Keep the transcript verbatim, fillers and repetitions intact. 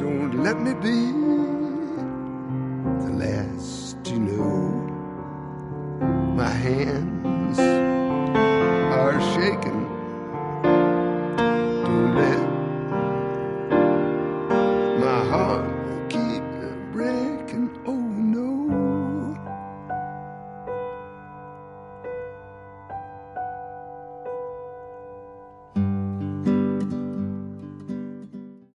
Don't let me be the last to know. My hands are shaking. Don't let my heart